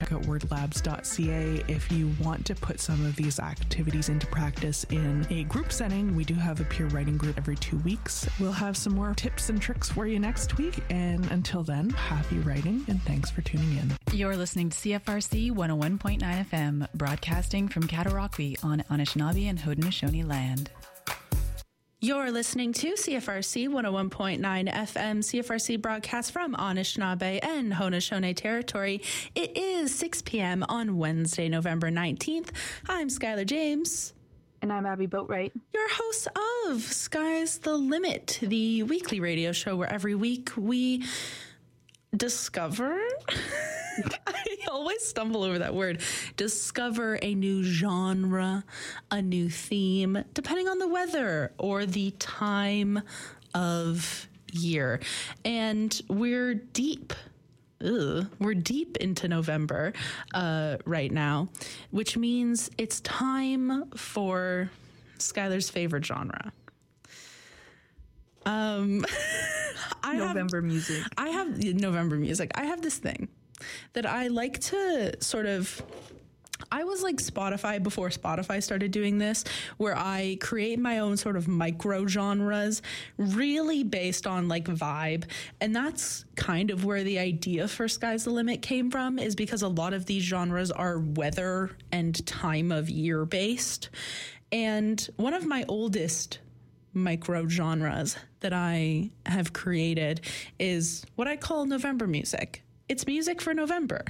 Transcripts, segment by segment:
check out wordlabs.ca if you want to put some of these activities into practice in a group setting. We do have a peer writing group every 2 weeks. We'll have some more tips and tricks for you next week. And until then, happy writing and thanks for tuning in. You're listening to CFRC 101.9 FM, broadcasting from Cataraqui on Anishinaabe and Haudenosaunee land. You're listening to CFRC 101.9 FM, CFRC broadcast from Anishinaabe and Haudenosaunee territory. It is 6 p.m. on Wednesday, November 19th. I'm Skylar James. And I'm Abby Boatwright. Your host of Sky's the Limit, the weekly radio show where every week we discover... I always stumble over that word. Discover a new genre, a new theme, depending on the weather or the time of year. And we're deep into November right now, which means it's time for Skylar's favorite genre. November music. I have November music. I have this thing that I like to sort of, I was like Spotify before Spotify started doing this, where I create my own sort of micro genres, really based on like vibe. And that's kind of where the idea for Sky's the Limit came from, is because a lot of these genres are weather and time of year based. And one of my oldest micro genres that I have created is what I call November music. It's music for November.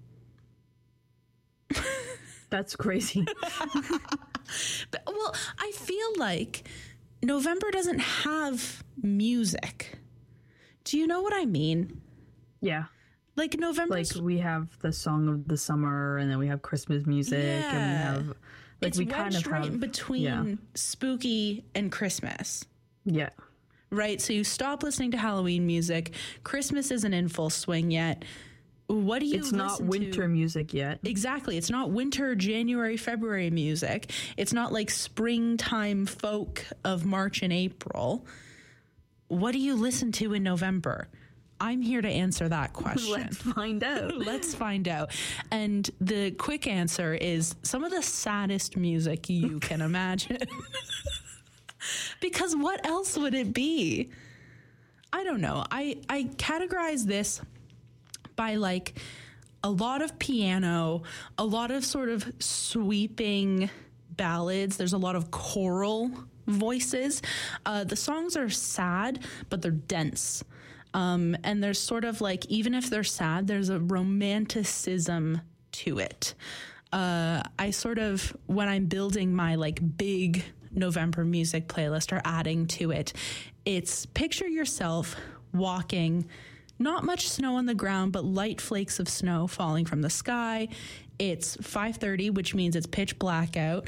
That's crazy. Well, I feel like November doesn't have music. Do you know what I mean? Yeah. Like November. Like we have the song of the summer, and then we have Christmas music, and we have like it's we kind of right have in between spooky and Christmas. Yeah. Right, so you stop listening to Halloween music. Christmas isn't in full swing yet. What do you It's not winter music yet. Exactly. It's not winter, January, February music. It's not like springtime folk of March and April. What do you listen to in November? I'm here to answer that question. Let's find out. Let's find out. And the quick answer is some of the saddest music you can imagine. Because what else would it be? I don't know. I categorize this by like a lot of piano, a lot of sort of sweeping ballads. There's a lot of choral voices. The songs are sad, but they're dense. And there's sort of like, even if they're sad, there's a romanticism to it. I sort of, when I'm building my like big November music playlist or adding to it, it's picture yourself walking, not much snow on the ground, but light flakes of snow falling from the sky. It's 5:30, which means it's pitch black out.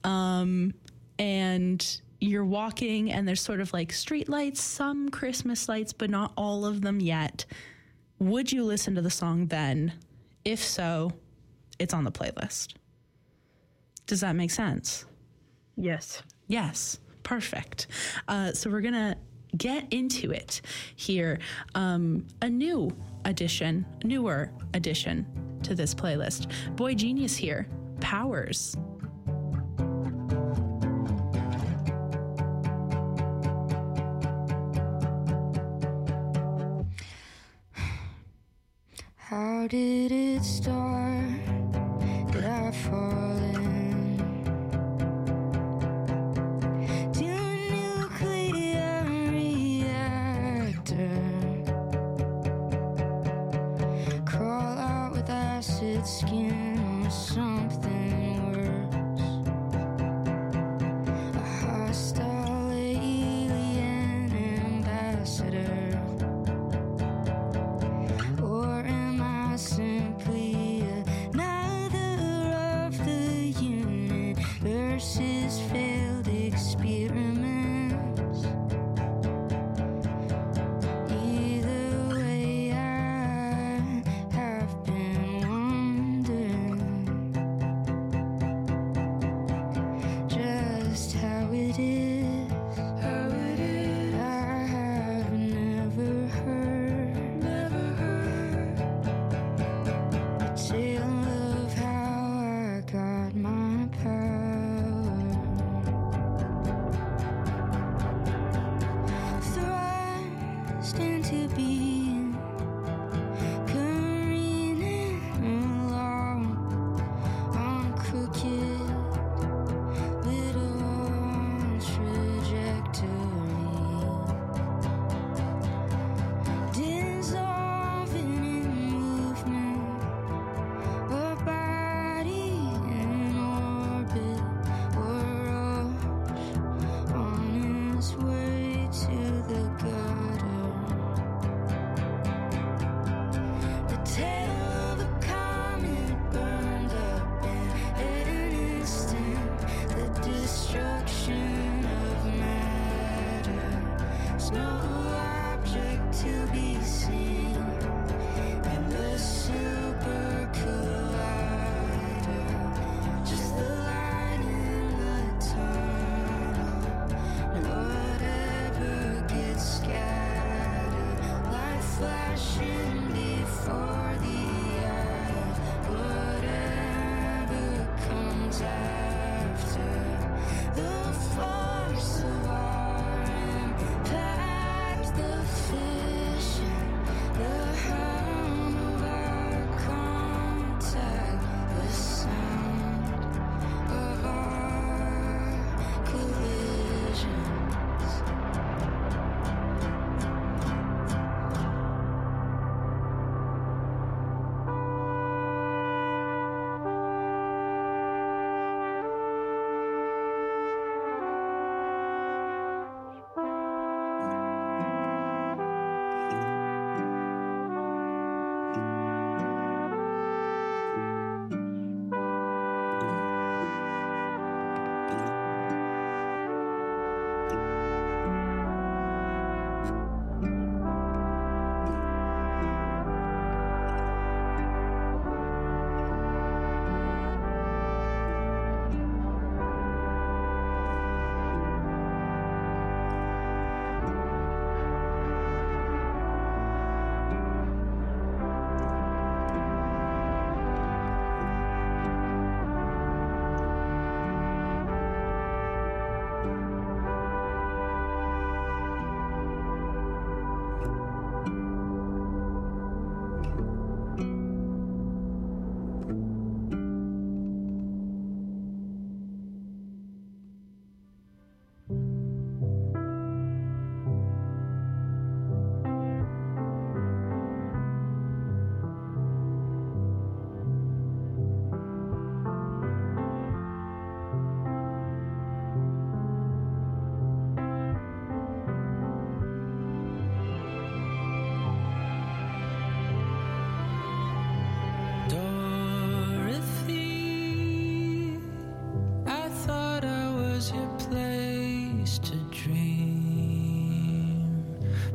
And you're walking and there's sort of like street lights, some Christmas lights, but not all of them yet. Would you listen to the song then? If so, it's on the playlist. Does that make sense? Yes. Yes. Perfect. So we're going to get into it here. A newer addition to this playlist. Boy Genius here. Powers. How did it start? Did I fall in to a nuclear reactor? Crawl out with acid skin or something worse? A hostile alien ambassador? Or am I simply another of the universe's failed experiments? Either way, I have been wondering.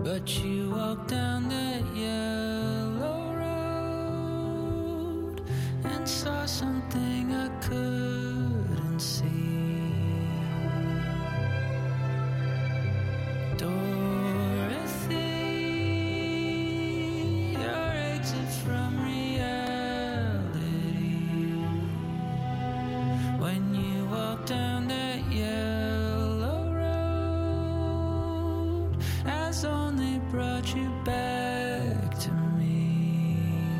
But you walked down that yellow road and saw something I couldn't see. Dorothy, your exit from reality. When you walk down that yellow road, has only brought you back to me.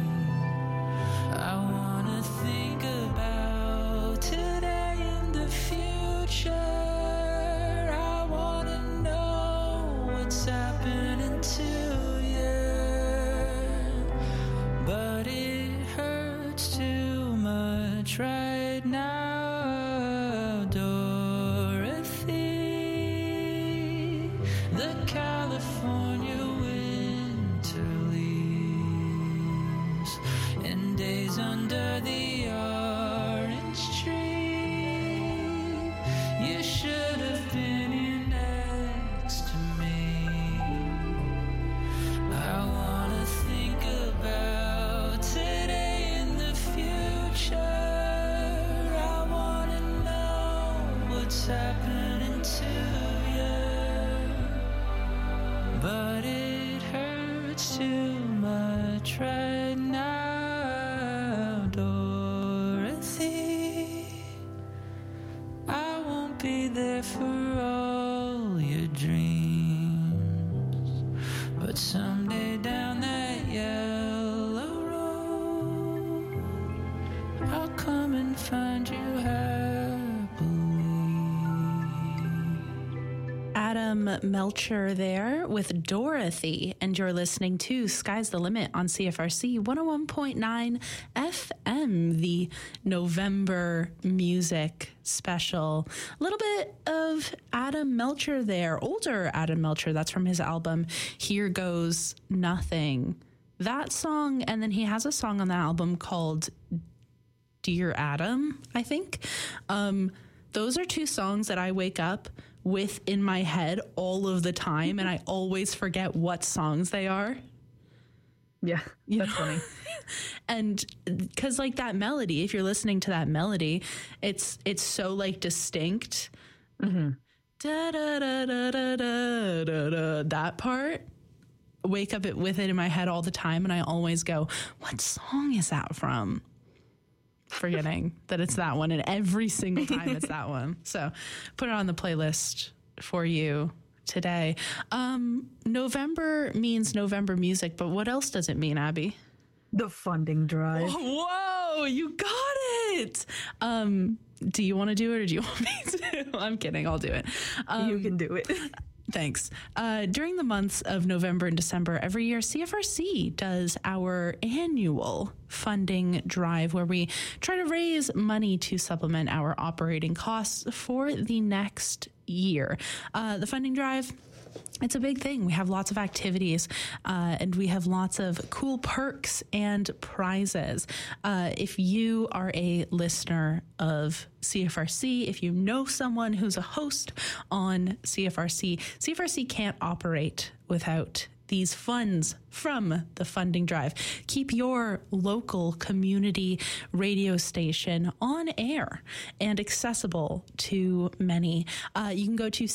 I wanna think about today and the future. I wanna know what's happening to you, but it hurts too much right now, Dorothy. The California winter leaves and days under the orange tree. You should have been here next to me. I wanna think about today and the future. I wanna know what's happening to you, but it hurts too much right now, Dorothy. I won't be there for all your dreams, but someday down that yellow road, I'll come and find you happily. Adam Melcher there with Dorothy, and you're listening to Sky's the Limit on CFRC 101.9 FM, the November music special. A little bit of Adam Melcher there, older Adam Melcher. That's from his album Here Goes Nothing. That song, and then he has a song on that album called Dear Adam, I think. Those are two songs that I wake up with in my head all of the time, and I always forget what songs they are. Yeah, You that's know? funny. And because like that melody, if you're listening to that melody, it's so like distinct. Da, da, da, da, da, da, da, da. That part, wake up with it in my head all the time, and I always go, what song is that from? Forgetting that it's that one, and every single time it's that one. So put it on the playlist for you today. November means November music, but what else does it mean, Abby? The funding drive. Whoa, you got it. Do you want to do it, or do you want me to? I'm kidding. I'll do it. You can do it. Thanks. During the months of November and December every year, CFRC does our annual funding drive where we try to raise money to supplement our operating costs for the next year. The funding drive, it's a big thing. We have lots of activities and we have lots of cool perks and prizes. If you are a listener of CFRC, if you know someone who's a host on CFRC, CFRC can't operate without these funds from the funding drive. Keep your local community radio station on air and accessible to many. You can go to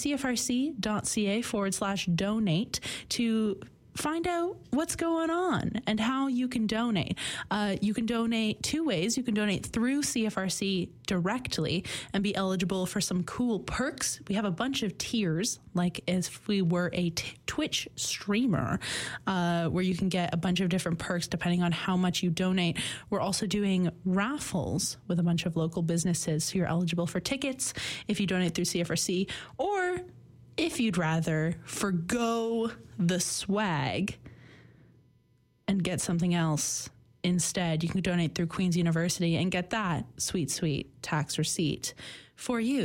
cfrc.ca/donate to find out what's going on and how you can donate. You can donate two ways. You can donate through CFRC directly and be eligible for some cool perks. We have a bunch of tiers, like if we were a Twitch streamer, where you can get a bunch of different perks depending on how much you donate. We're also doing raffles with a bunch of local businesses, so you're eligible for tickets if you donate through CFRC, or if you'd rather forgo the swag and get something else instead, you can donate through Queen's University and get that sweet, sweet tax receipt for you.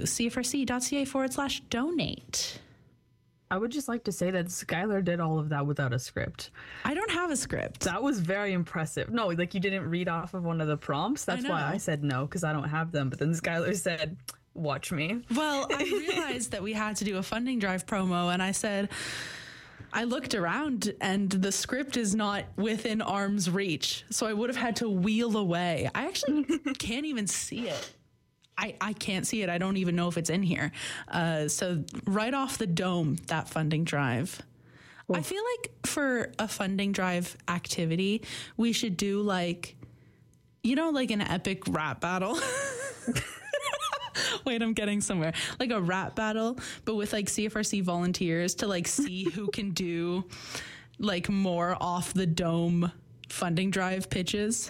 cfrc.ca/donate. I would just like to say that Skylar did all of that without a script. I don't have a script. That was very impressive. No, like you didn't read off of one of the prompts. That's why I said no, because I don't have them. But then Skylar said, watch me. Well, I realized that we had to do a funding drive promo, and I said, I looked around and the script is not within arm's reach. So I would have had to wheel away. I actually can't even see it. I can't see it. I don't even know if it's in here. So right off the dome, that funding drive. I feel like for a funding drive activity, we should do like, you know, like an epic rap battle. Wait, I'm getting somewhere. Like a rap battle, but with like CFRC volunteers to like see who can do like more off the dome funding drive pitches.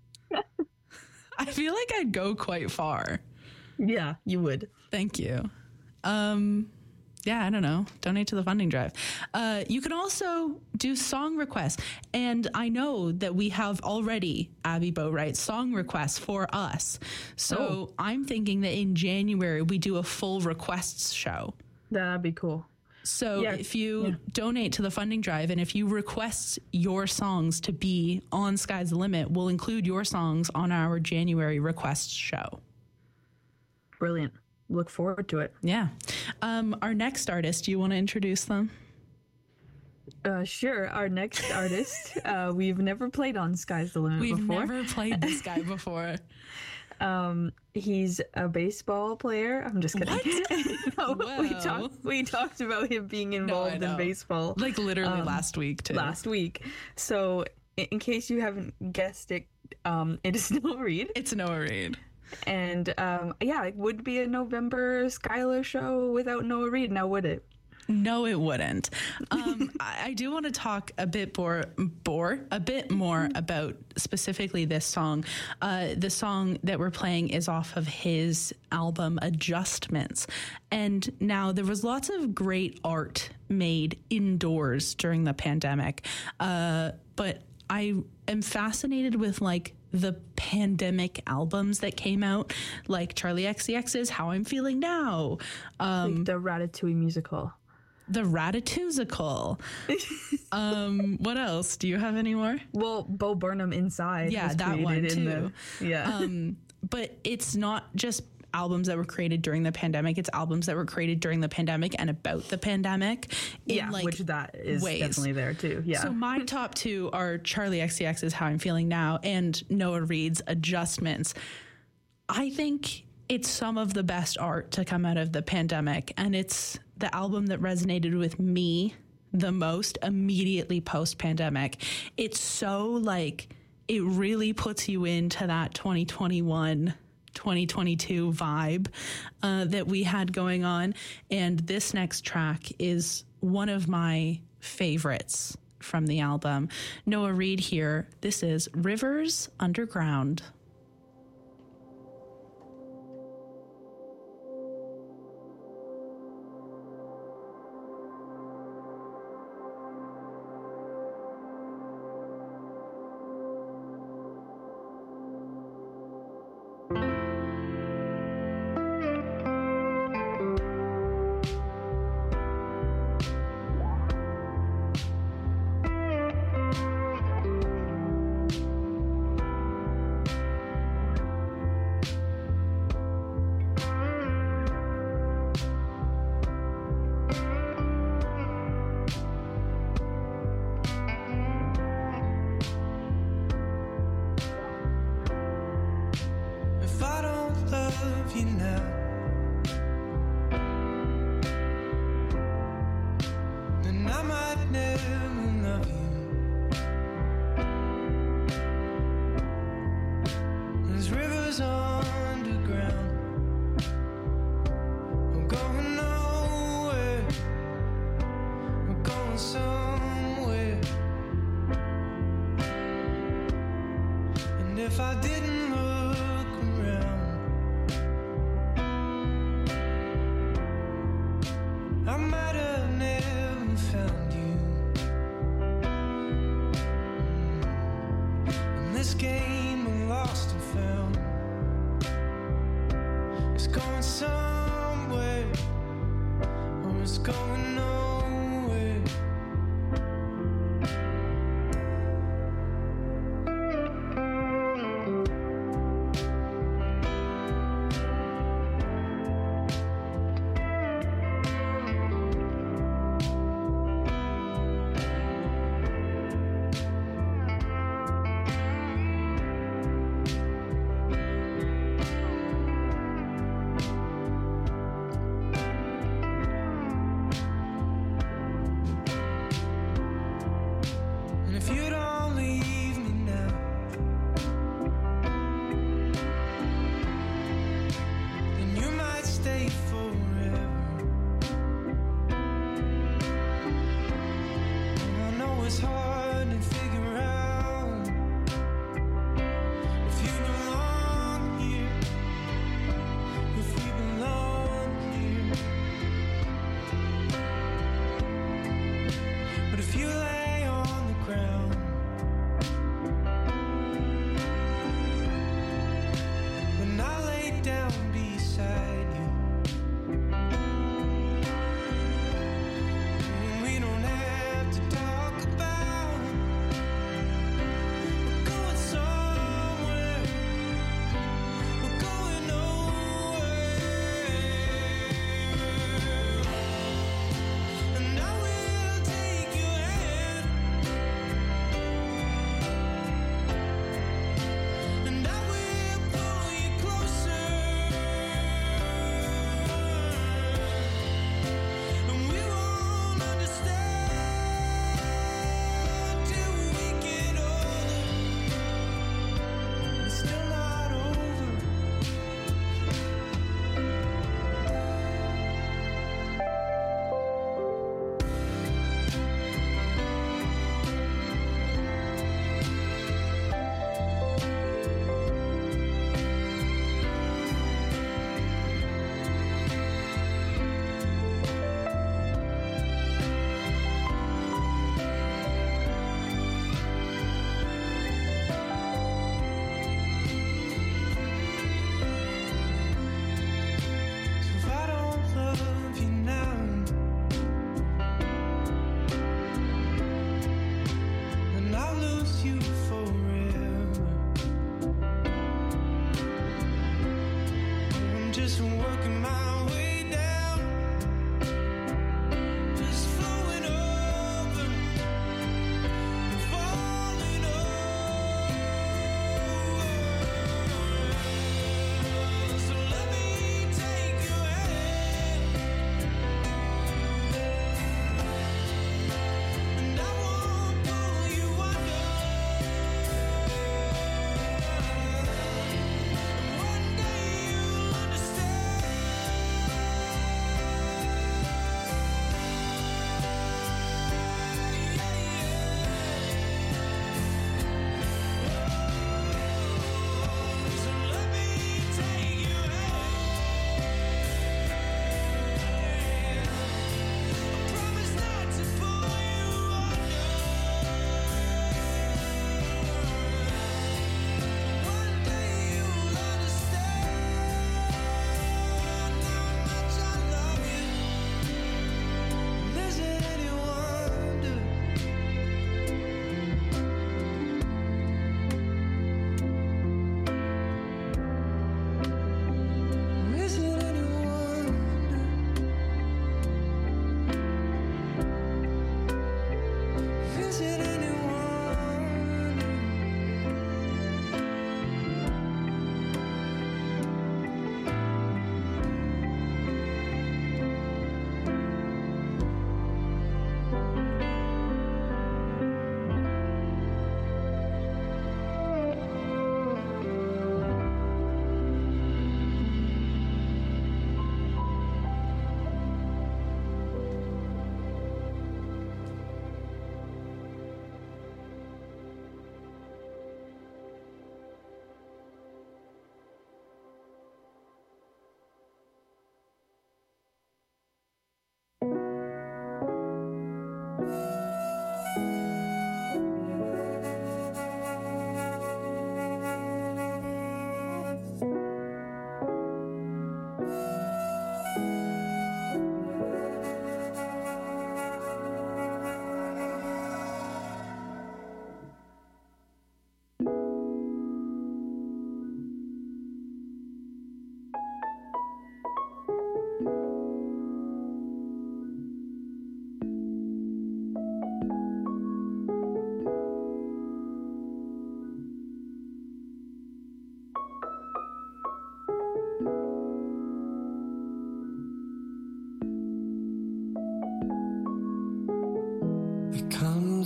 I feel like I'd go quite far. Yeah, you would. Thank you. Yeah, I don't know. Donate to the funding drive. You can also do song requests. And I know that we have already, Abby Boatwright, song requests for us. So I'm thinking that in January, we do a full requests show. That'd be cool. So if you donate to the funding drive and if you request your songs to be on Sky's the Limit, we'll include your songs on our January requests show. Brilliant. Look forward to it. Yeah. Our next artist, do you want to introduce them? Sure. Our next artist, we've never played on Sky's the Limit We've before. never played this guy before. He's a baseball player. I'm just kidding. No, Whoa. we talked about him being involved in baseball. Like literally last week, too. Last week. So in case you haven't guessed it, it is Noah Reid. It's Noah Reid. And it would be a November Skylar show without Noah Reid, now would it? No, it wouldn't. I do want to talk a bit more about specifically this song. The song that we're playing is off of his album Adjustments. And now there was lots of great art made indoors during the pandemic. But I am fascinated with like the pandemic albums that came out, like Charlie XCX's How I'm Feeling Now. Like the Ratatouille musical. The Ratatouille. What else? Do you have any more? Well, Bo Burnham Inside. Yeah, was that one created too. But it's not just albums that were created during the pandemic. It's albums that were created during the pandemic and about the pandemic. Which that is ways. Definitely there too. Yeah. So my top two are Charlie XCX's How I'm Feeling Now and Noah Reid's Adjustments. I think it's some of the best art to come out of the pandemic, and it's the album that resonated with me the most immediately post-pandemic. It's so like, it really puts you into that 2021 2022 vibe that we had going on. And this next track is one of my favorites from the album. Noah Reid here. This is Rivers Underground.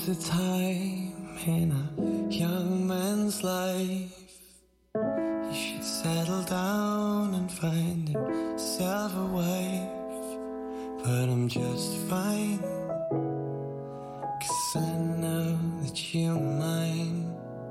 comes a time in a young man's life. He should settle down and find himself a wife. But I'm just fine, 'cause I know that you're mine.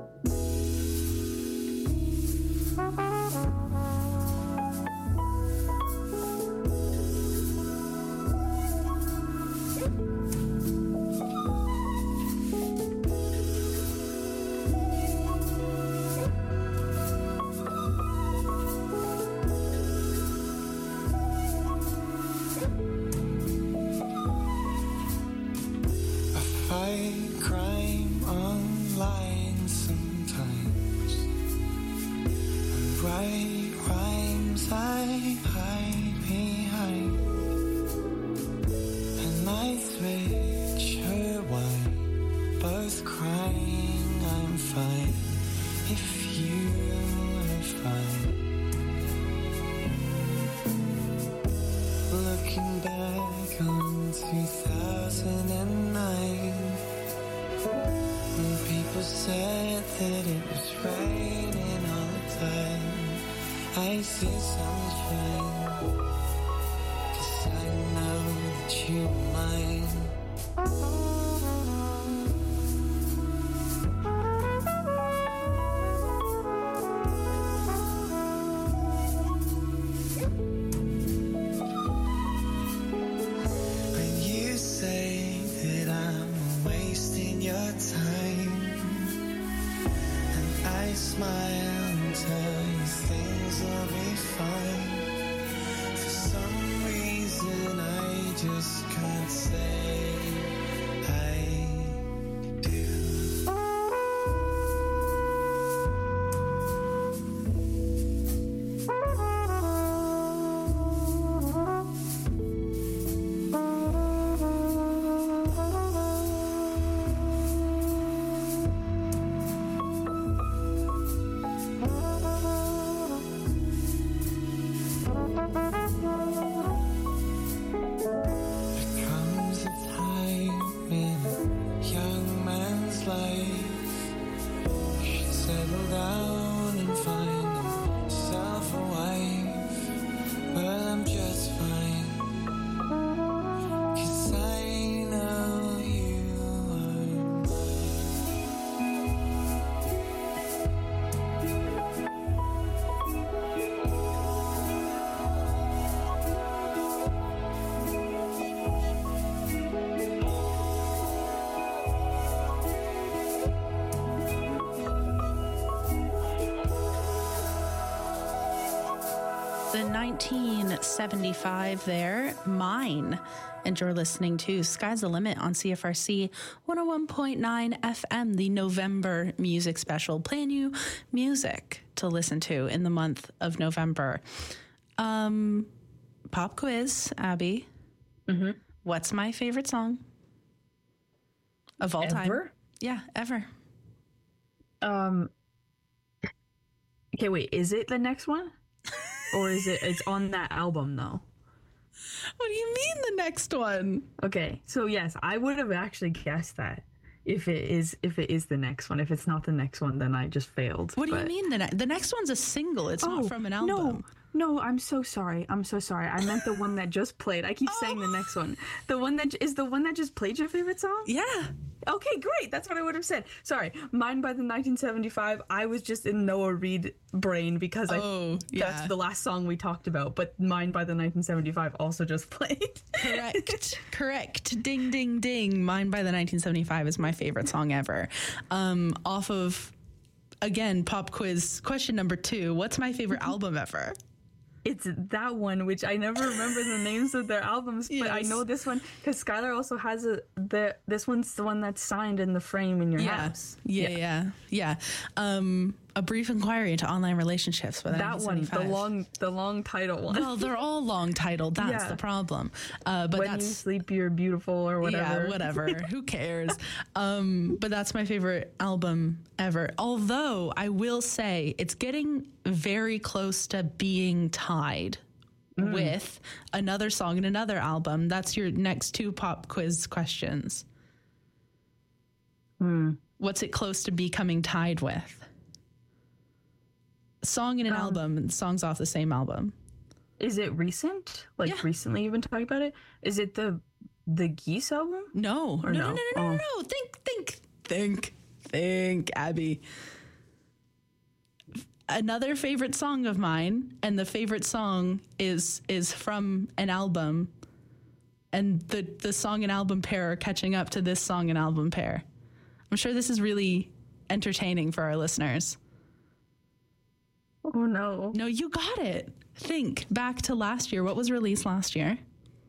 Crime online sometimes, and write rhymes I hide behind, and nights which are wide, both crying I'm fine if you are fine. Looking back on 2009, when people said that it was raining all the time, I see sunshine, 'cause I know that you're mine. When you say that I'm wasting your time, and I smile and tell you things will be fine, for some reason I just can't say I do. There comes a time in a young man's life, he should settle down and find himself a wife. Well, I'm just fine, 'cause I know you are mine. The 1975 there, Mine. And you're listening to Sky's the Limit on CFRC 101.9 FM, the November music special. Playing you music to listen to in the month of November. Pop quiz, Abby. Mm-hmm. What's my favorite song of all time? Ever? Yeah, ever. Okay, wait, is it the next one? Or is it's on that album though? What do you mean the next one? Okay, so yes, I would have actually guessed that if it is the next one. If it's not the next one, then I just failed. What do you mean the next one's a single? It's not from an album. No, I'm so sorry. I meant the one that just played. I keep saying the next one. The one that just played your favorite song? Yeah. Okay, great. That's what I would have said. Sorry. Mine by the 1975. I was just in Noah Reid brain because that's the last song we talked about. But Mine by the 1975 also just played. Correct. Ding, ding, ding. Mine by the 1975 is my favorite song ever. Off of, again, pop quiz question number 2. What's my favorite album ever? It's that one, which I never remember the names of their albums, but I know this one because Skylar also has this one's the one that's signed in the frame in your house. Yeah. A Brief Inquiry into Online Relationships. By that one, the long title one. Well, they're all long titled. That's the problem. But when you sleep, you're beautiful, or whatever. Yeah, whatever. Who cares? But that's my favorite album ever. Although I will say it's getting very close to being tied with another song and another album. That's your next 2 pop quiz questions. What's it close to becoming tied with? Song in an album, and songs off the same album. Is it recent? Like recently you've been talking about it? Is it the Geese album? No. Or No. Oh. Think, Abby. Another favorite song of mine, and the favorite song is from an album, and the song and album pair are catching up to this song and album pair. I'm sure this is really entertaining for our listeners. Oh no. No, you got it. Think back to last year. What was released last year?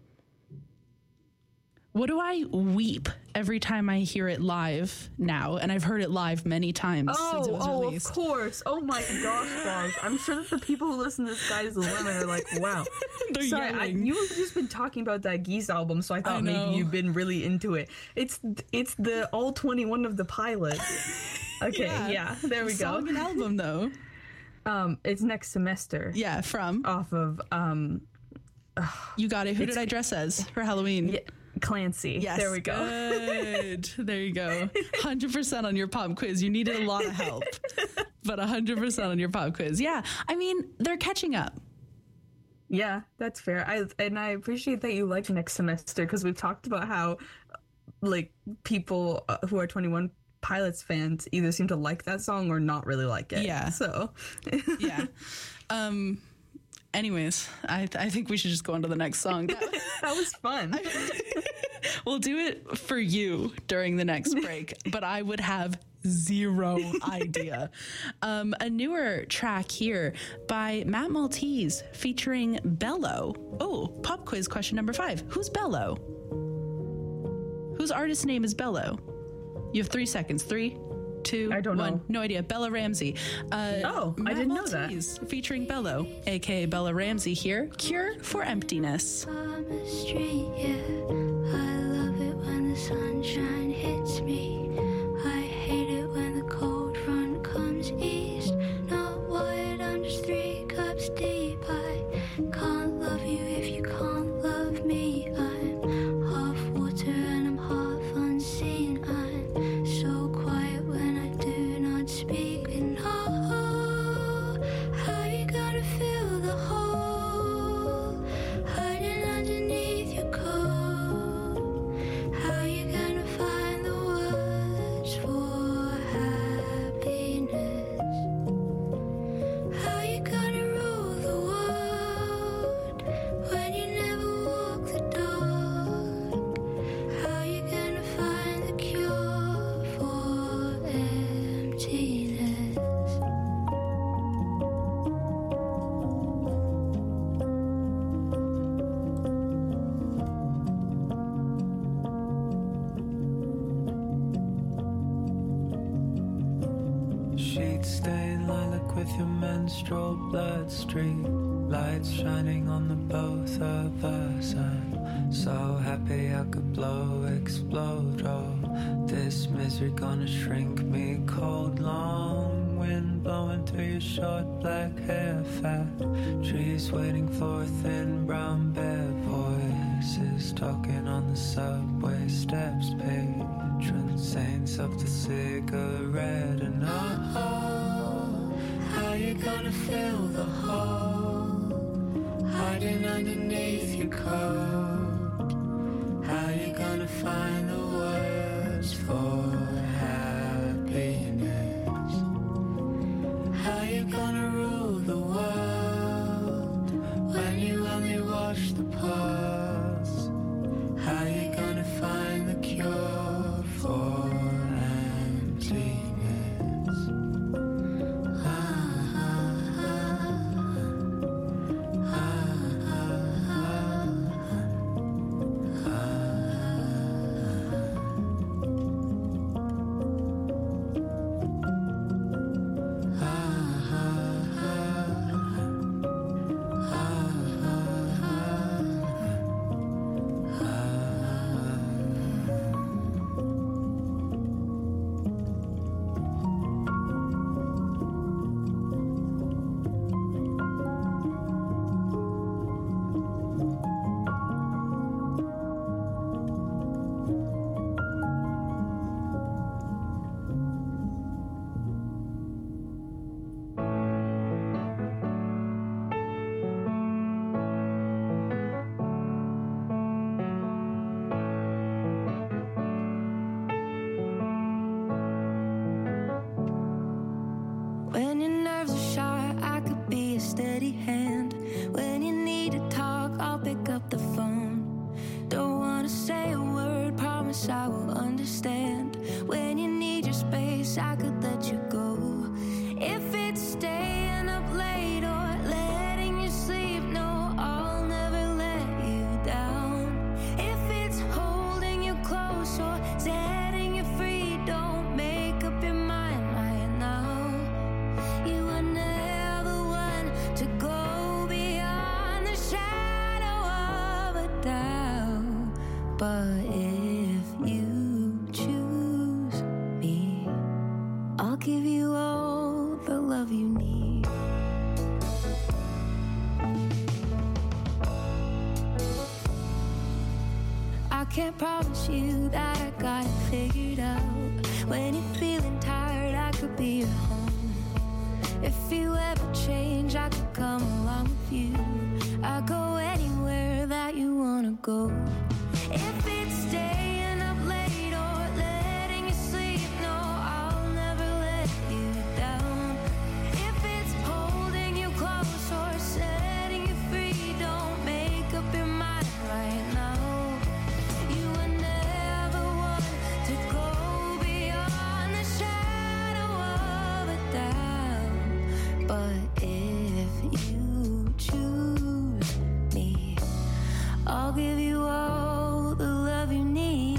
What do I weep every time I hear it live now? And I've heard it live many times since it was released. Of course. Oh my gosh, guys. I'm sure that the people who listen to this Sky's the Limit are like, wow. They're yelling. You've just been talking about that Geese album, so I thought maybe you've been really into it. It's the all 21 of the Pilots. Okay, yeah there we go. Song and album, though. It's Next Semester. Yeah, from? Off of... You got it. Who did I dress as for Halloween? Yeah, Clancy. Yes. There we go. Good. There you go. 100% on your pop quiz. You needed a lot of help, but 100% on your pop quiz. Yeah. I mean, they're catching up. Yeah, that's fair. I appreciate that you like Next Semester, because we've talked about how like people who are 21 Pilots fans either seem to like that song or not really like it. Yeah. So yeah. Anyways, I think we should just go on to the next song. That was fun. We'll do it for you during the next break, but I would have zero idea. A newer track here by Matt Maltese featuring Bello. Oh, pop quiz question number 5. Who's Bello? Whose artist name is Bello? You have 3 seconds. 3, 2, I don't 1. know. No idea. Bella Ramsey. I didn't know that. Featuring Bello, aka Bella Ramsey here. Cure for Emptiness. On the street, yeah. I love it when the sunshine hits me. I hate it when the cold front comes east. Not white, I'm just 3 cups deep. I can't love you if you can't love me. I'm half water and I'm half unseen. I'm so quiet when I do not speak. And oh, how you gonna fill the hole hiding underneath your coat? How you gonna find the words for happiness? How you gonna rule the world when you never walk the dog? How you gonna find the cure for emptiness? Sheets stained lilac with your menstrual blood stream. Lights shining on the both of us. I'm so happy I could explode. Oh, this misery gonna shrink me cold. Long wind blowing through your short black hair. Fat trees waiting for a thin brown bear. Voices talking on the subway steps. Patron saints of the cigarette. And oh, how you gonna fill the hole hiding underneath your coat? How you gonna find the words for happiness? How you gonna rule the world when you only wash the paws? How you gonna find the cure for emptiness? hand. When you need to talk, I'll pick up the phone. Don't wanna say a word, promise I will understand. When you need your space, I could let you go. If it's staying up late or letting you sleep, no, I'll never let you down. If it's holding you close or setting you free, don't make up your mind right now. You are never one to go beyond the shadow of a doubt. But if you choose me, I'll give you all the love you need. I can't promise you that I got it figured out. When you're feeling tired, I could be your home. If you ever change, I could come along with you. I go anywhere that you wanna go. If it's staying up late or letting you sleep, no, I'll never let you down. If it's holding you close or setting you free, don't make up your mind right now. You were never one to go beyond the shadow of a doubt. But if you choose me, I'll give you all the love you need.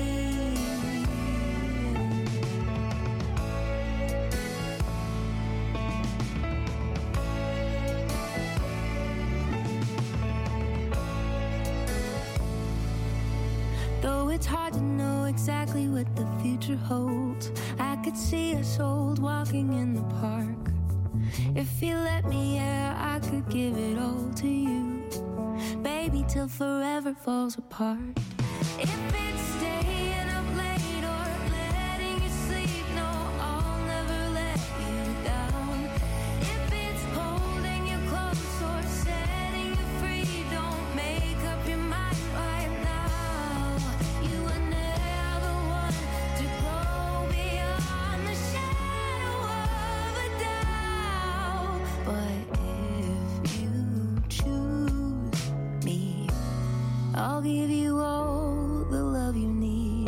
Though it's hard to know exactly what the future holds, I could see us old walking in the park. If you let me, yeah, I could give it all to you, baby, till forever falls apart. If it's staying up late or letting you sleep, no, I'll never let you down. If it's holding you close or setting you free, don't make up your mind right now. You were never one to go beyond the shadow of a doubt. But if you choose me, I'll give you all the love you need.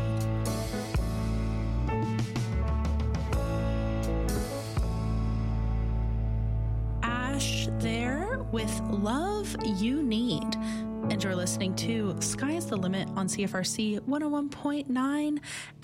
Ash there with Love You Need. And you're listening to Sky's the Limit on CFRC 101.9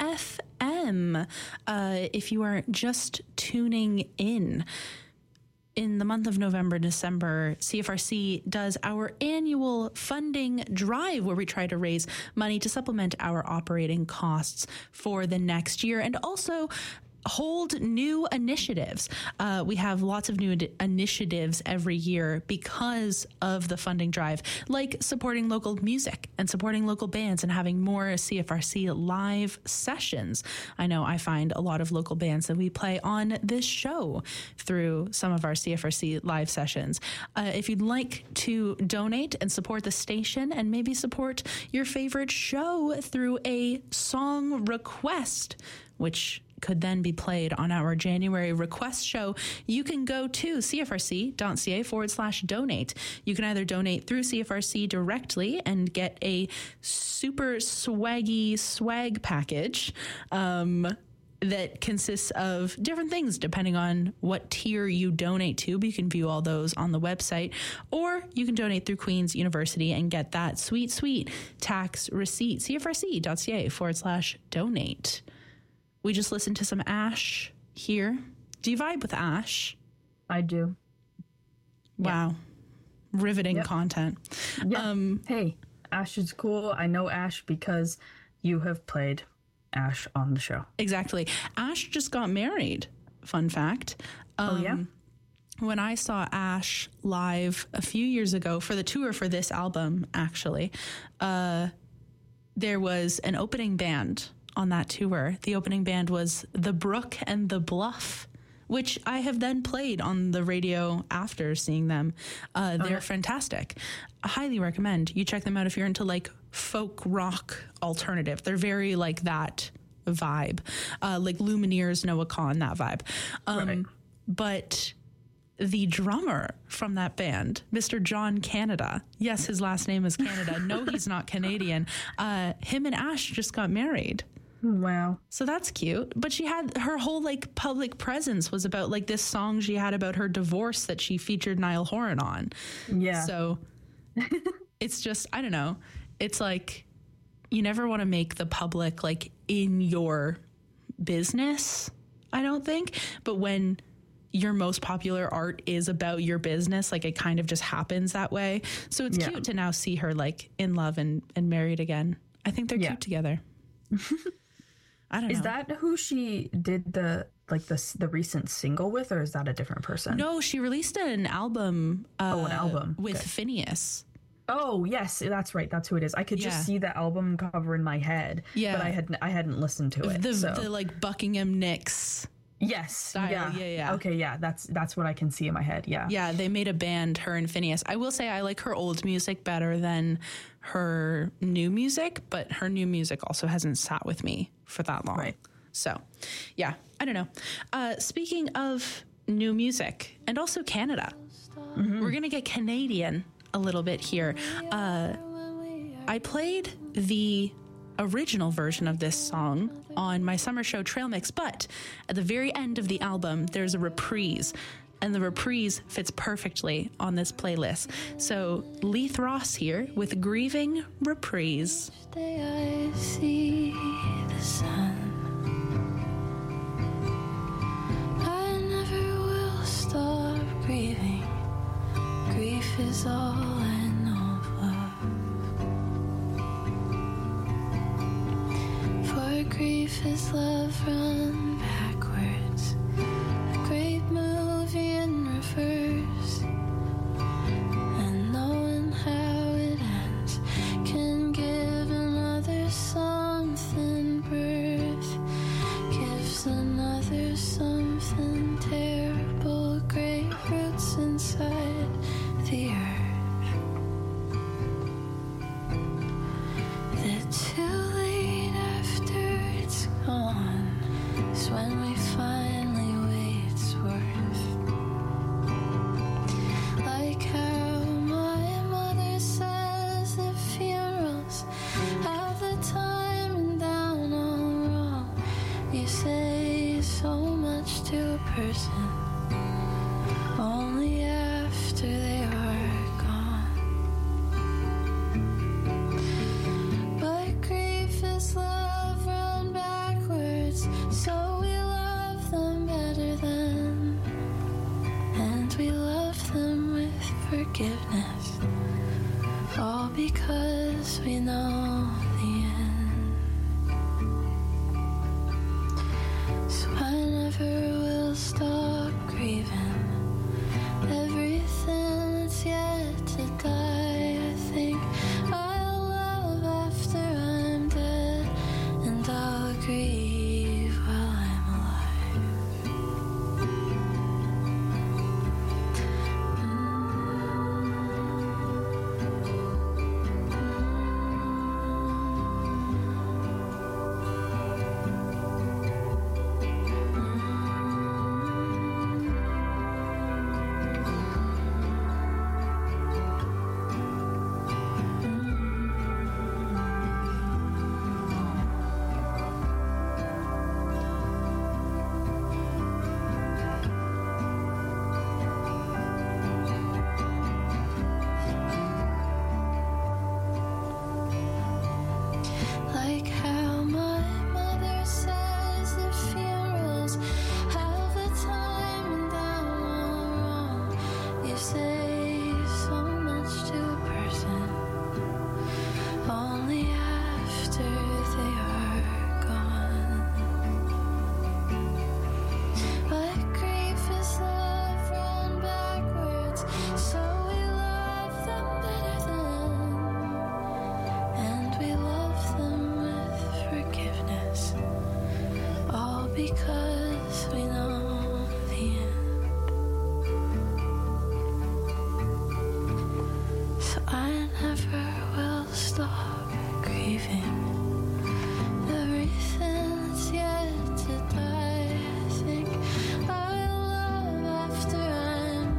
FM. If you are just tuning in the month of November, December, CFRC does our annual funding drive where we try to raise money to supplement our operating costs for the next year and also hold new initiatives. We have lots of new initiatives every year because of the funding drive, like supporting local music and supporting local bands and having more CFRC live sessions. I know I find a lot of local bands that we play on this show through some of our CFRC live sessions. If you'd like to donate and support the station and maybe support your favorite show through a song request, which could then be played on our January request show, you can go to cfrc.ca/donate. You can either donate through CFRC directly and get a super swaggy swag package that consists of different things depending on what tier you donate to, but you can view all those on the website, or you can donate through Queen's University and get that sweet tax receipt, cfrc.ca/donate. We just listened to some Ash here. Do you vibe with Ash? I do. Wow. Yeah. Riveting content. Yeah. Hey, Ash is cool. I know Ash because you have played Ash on the show. Exactly. Ash just got married. Fun fact. Oh, yeah? When I saw Ash live a few years ago for the tour for this album, actually, there was an opening band on that tour. The opening band was The Brook and the Bluff, which I have then played on the radio after seeing them. They're fantastic. I highly recommend you check them out if you're into like folk rock alternative. They're very like that vibe, like Lumineers, Noah Kahan, that vibe. Right. But the drummer from that band, Mr. John Canada. Yes, his last name is Canada. No, he's not Canadian. Him and Ash just got married. Wow. So that's cute. But she had her whole like public presence was about like this song she had about her divorce that she featured Niall Horan on. Yeah. So it's just, I don't know. It's like you never want to make the public like in your business, I don't think. But when your most popular art is about your business, like it kind of just happens that way. So it's cute to now see her like in love and married again. I think they're cute together. I don't know. Is that who she did the recent single with, or is that a different person? No, she released an album. An album with Phineas. Oh yes, that's right. That's who it is. I could just see the album cover in my head. Yeah, but I hadn't listened to it. The like Buckingham Nicks. Yes. Style. Yeah. Okay, yeah, that's what I can see in my head. Yeah. Yeah, they made a band, her and Phineas. I will say I like her old music better than her new music, but her new music also hasn't sat with me for that long. Right. So, yeah, I don't know. Speaking of new music and also Canada, we're going to get Canadian a little bit here. I played the original version of this song on my summer show Trail Mix, but at the very end of the album there's a reprise, and the reprise fits perfectly on this playlist. So Leith Ross here with Grieving Reprise. Day I see the sun, I never will stop grieving. Grief is all I know of. For grief is love run backwards, a great movie in reverse, and knowing how it ends can give another something birth, gives another something terrible, great roots inside the earth, that too late after it's gone is when we finally weigh its worth. Like how my mother says that funerals have the time and down all wrong. You say so much to a person only after they are gone. But grief is love run backwards, so we love them better than, and we love them with forgiveness, all because we know the end. So I never will stop grieving everything that's yet to die. I think I'll love after I'm dead, and I'll grieve while I'm alive. Like how my mother says that funerals have the time and down all wrong. You say so much to a person only after they are gone. But grief is love run backwards, so we love them better than, and we love them with forgiveness, all because we know the end. So I never will stop grieving everything that's yet to die. I think I'll love after I'm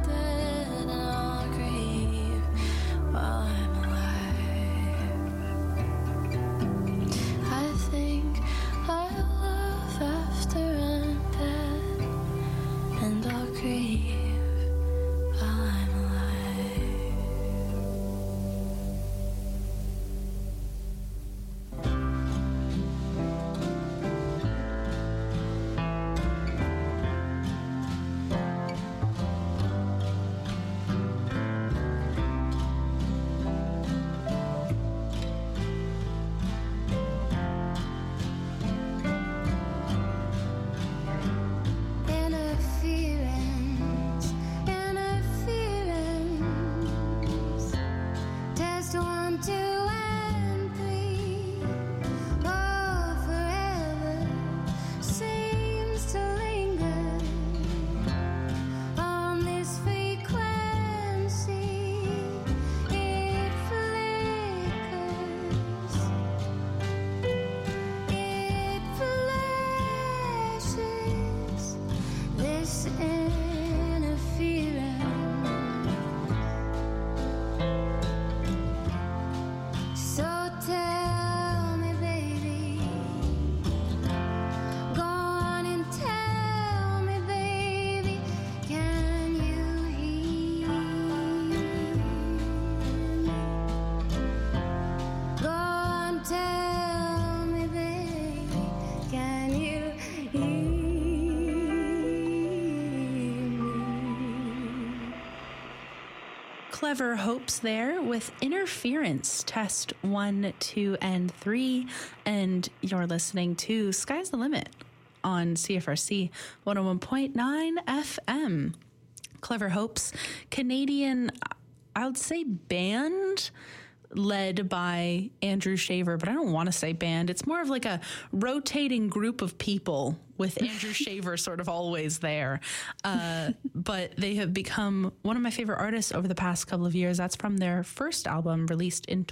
Clever Hopes there with Interference, test 1, 2, and 3. And you're listening to Sky's the Limit on CFRC 101.9 FM. Clever Hopes, Canadian, I would say band, led by Andrew Shaver, but I don't want to say band. It's more of like a rotating group of people with Andrew Shaver sort of always there. But they have become one of my favorite artists over the past couple of years. That's from their first album released in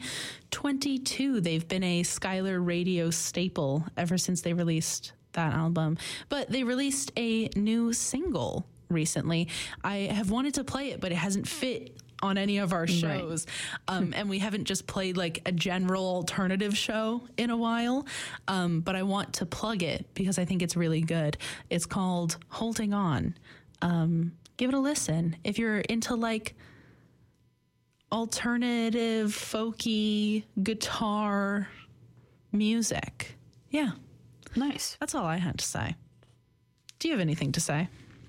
2022. They've been a Skylar radio staple ever since they released that album. But they released a new single recently. I have wanted to play it, but it hasn't fit on any of our shows. Right. And we haven't just played like a general alternative show in a while. But I want to plug it because I think it's really good. It's called Holding On. Give it a listen. If you're into like alternative, folky, guitar music. Yeah. Nice. That's all I had to say. Do you have anything to say?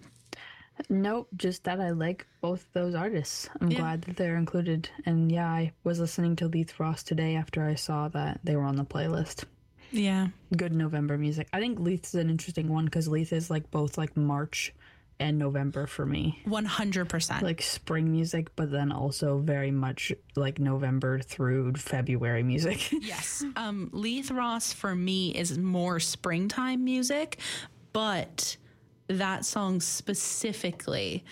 Nope, just that I like both those artists. I'm glad that they're included. And yeah, I was listening to Leith Ross today after I saw that they were on the playlist. Yeah. Good November music. I think Leith's an interesting one because Leith is like both like March and November for me. 100%. Like spring music, but then also very much like November through February music. Yes. Leith Ross for me is more springtime music, but that song specifically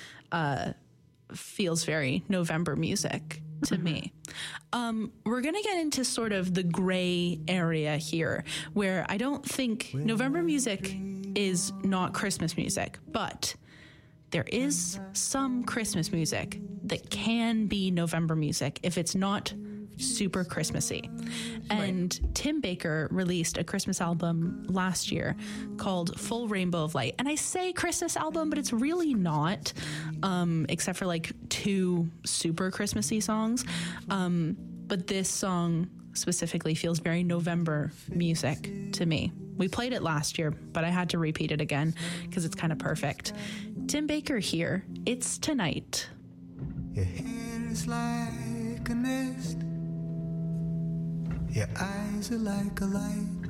feels very November music to me. We're going to get into sort of the gray area here where I don't think November music is not Christmas music, but there is some Christmas music that can be November music if it's not super Christmassy. And Tim Baker released a Christmas album last year called Full Rainbow of Light. And I say Christmas album, but it's really not, except for like 2 super Christmassy songs. But this song specifically feels very November music to me. We played it last year, but I had to repeat it again because it's kind of perfect. Tim Baker here. It's Tonight. Your hair is like a nest. Your eyes are like a light,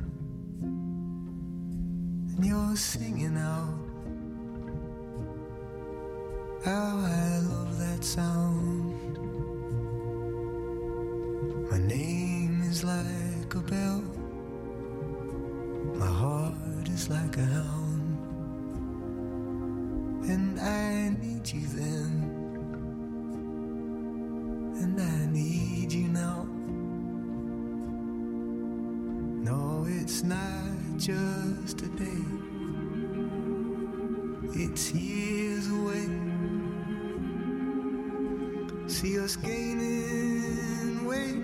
and you're singing out. How I love that sound. My name is like a bell. My heart is like a hound, and I need you then, and I need you now. No, it's not just a day, it's years away. See us gaining weight,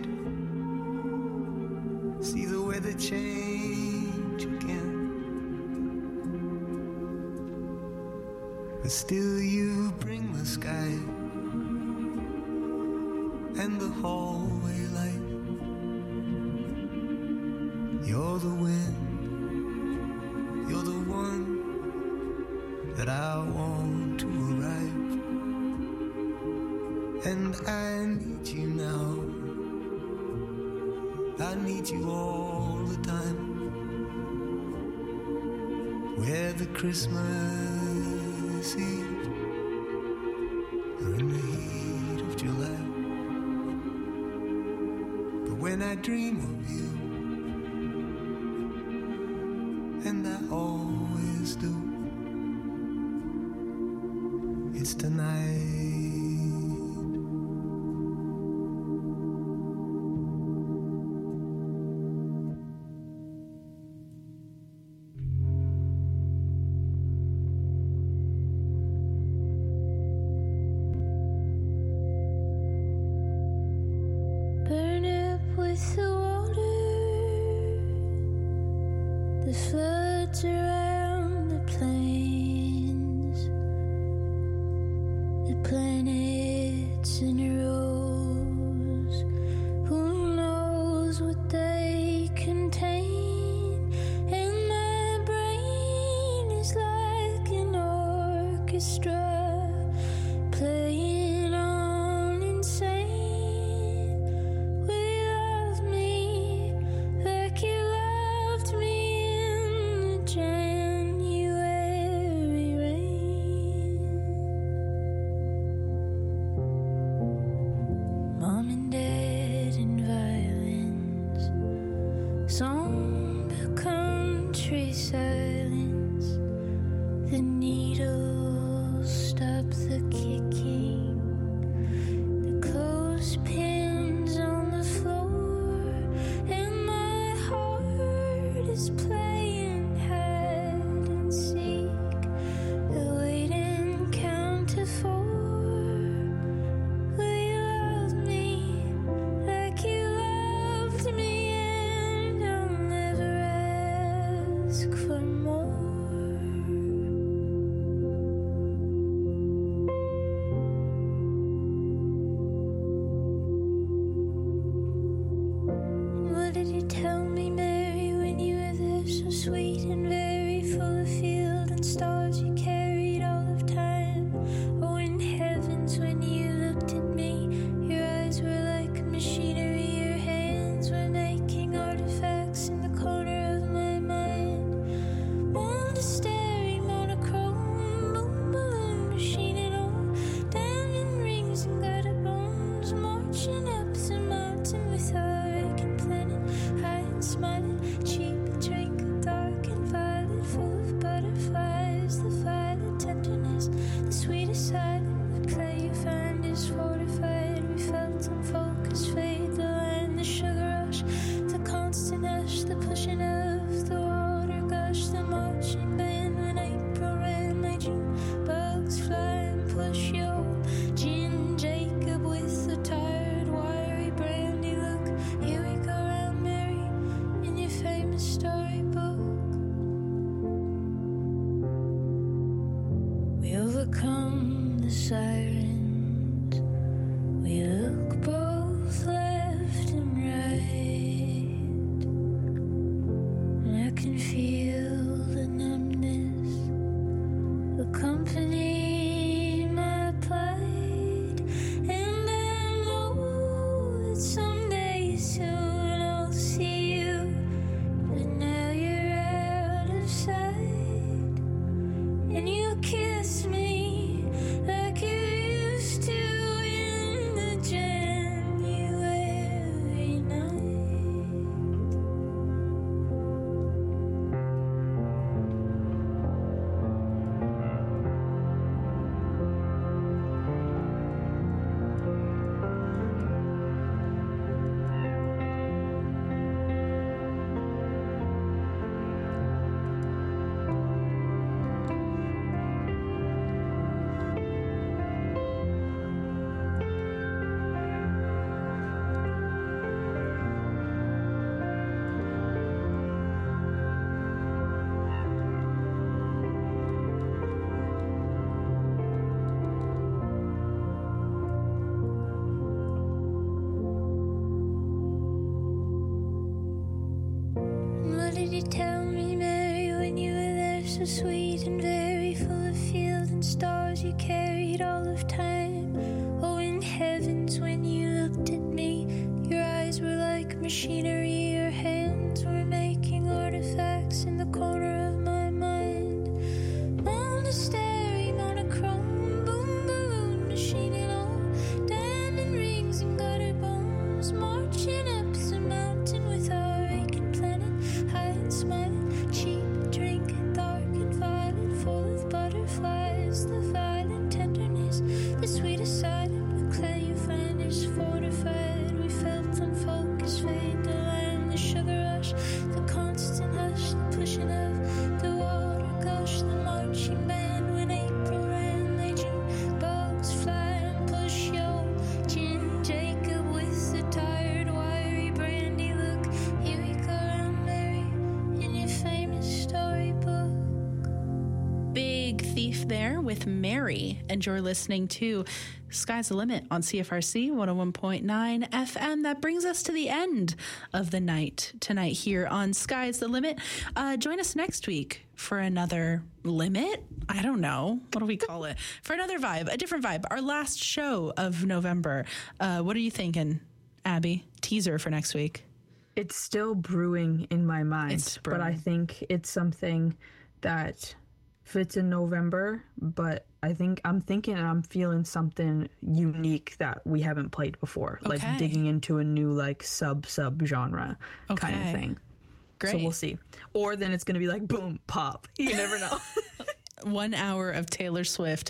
see the weather change again, but still you bring the sky and the hallway light. You're the wind, you're the one that I want to arrive, and I need you now. I need you all the time. We're the Christmas Eve, or in the heat of July, but when I dream of you, and I always do, it's tonight. Burn up with the water. you tell me, Mary, when you were there so sweet and very full of field and stars you carried all of time? Oh, in heavens, when you looked at me, your eyes were like machinery, your hands were making artifacts in the corner of my mind. One staring monochrome, boom, balloon machine and all, diamond rings and glitter bones, marching up the mountain with our aching planet, high and smiling, cheap drink, dark and violet, full of butterflies, the violet tenderness, the sweetest side, the clay you find is fortified, we felt unfocused fade, the line, the sugar rush, the constant hush, the pushing of the water gush, the marching band when April ran, my June bugs fly and push your gin Jacob with the tired wiry brandy look, here we go round Mary in your famous storybook. We overcome the sirens, we look both left and right, and I can feel the numbness accompany my plight, and I know that someday soon I'll see you, but now you're out of sight, and you kiss me like you used to in the January night. What did you tell me, Mary, when you were there so sweet and very full of field and stars you carried all of time? Oh, in heavens, when you looked at me, your eyes were like machinery, your hands were making artifacts in the corner of my mind. Monastery, monochrome, boom, balloon machine and all, diamond rings and gutter bones, marching up the mountain with our aching planet, high and smiling, cheap drink, dark and violet, full of butterflies, the violent tenderness, the sweetest side of the clay you find is fortified, we felt unfocused fade, the line, the sugar rush, the constant hush, the pushing of the water gush, the marching band when April ran, they June bugs fly and push your gin Jacob with the tired wiry brandy look, here we go round Mary in your famous storybook. Big Thief there with Mary, and you're listening to Sky's the Limit on CFRC 101.9 FM. That brings us to the end of the night tonight here on Sky's the Limit. Join us next week for another limit. I don't know. What do we call it? For another vibe, a different vibe. Our last show of November. What are you thinking, Abby? Teaser for next week. It's still brewing in my mind, It's but I brewing. think it's something that fits in November, but I'm thinking and I'm feeling something unique that we haven't played before, like Okay. digging into a new like sub genre kind of Okay. thing. Great. So we'll see. Or then it's going to be like boom, pop. You never know. 1 hour of Taylor Swift.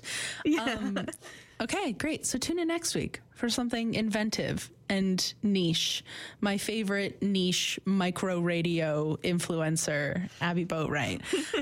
Okay, great. So tune in next week for something inventive and niche. My favorite niche micro radio influencer, Abby Boatwright.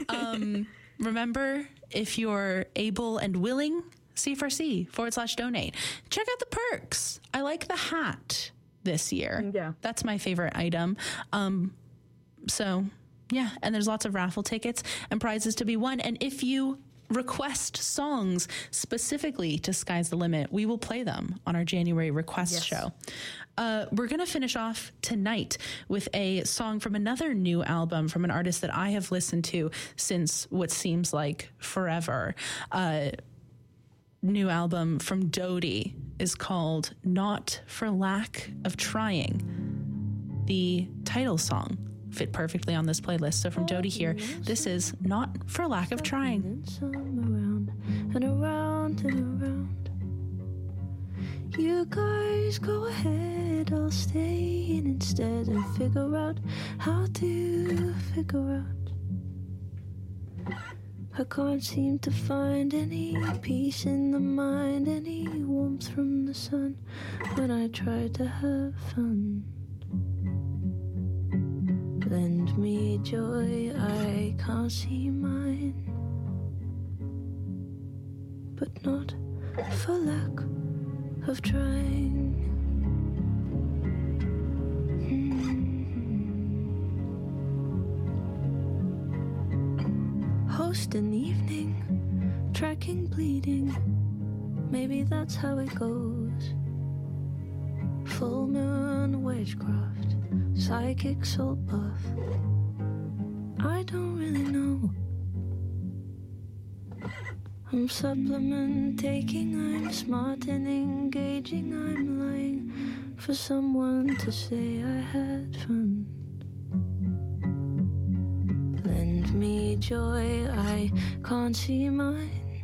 Remember, if you're able and willing, CFRC/donate. Check out the perks. I like the hat this year. Yeah. That's my favorite item. So, yeah, and there's lots of raffle tickets and prizes to be won. And if you request songs specifically to Sky's the Limit, we will play them on our January request show. We're going to finish off tonight with a song from another new album from an artist that I have listened to since what seems like forever. New album from Dodie is called Not for Lack of Trying. The title song fit perfectly on this playlist. So from Dodie here, this is Not for Lack of Trying. Around and around and around. You guys go ahead, I'll stay in instead and figure out how to figure out. I can't seem to find any peace in the mind, any warmth from the sun when I try to have fun. Lend me joy, I can't see mine, but not for lack of trying. Host an evening, tracking bleeding, maybe that's how it goes. Full moon witchcraft, psychic salt buff, I don't really know. I'm supplement taking, I'm smart and engaging, I'm lying for someone to say I had fun. Lend me joy, I can't see mine,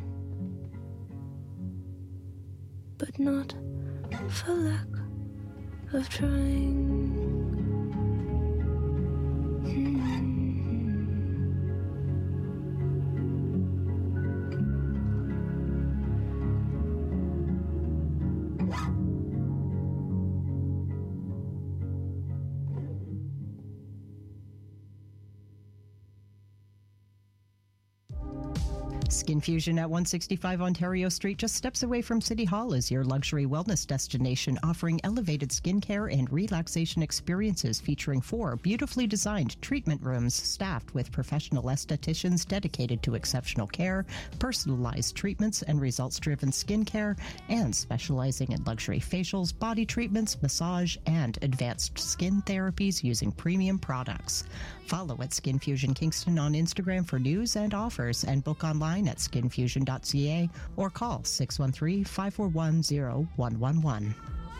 but not for lack of trying. Skin Fusion at 165 Ontario Street, just steps away from City Hall, is your luxury wellness destination, offering elevated skincare and relaxation experiences featuring 4 beautifully designed treatment rooms staffed with professional estheticians dedicated to exceptional care, personalized treatments and results-driven skincare, and specializing in luxury facials, body treatments, massage, and advanced skin therapies using premium products. Follow at Skin Fusion Kingston on Instagram for news and offers, and book online at skinfusion.ca or call 613-541-0111.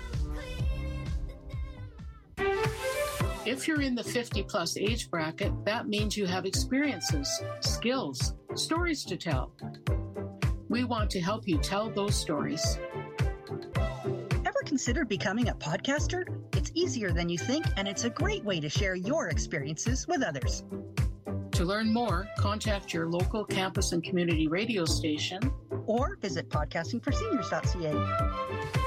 If you're in the 50-plus age bracket, that means you have experiences, skills, stories to tell. We want to help you tell those stories. Ever considered becoming a podcaster? It's easier than you think, and it's a great way to share your experiences with others. To learn more, contact your local campus and community radio station or visit podcastingforseniors.ca.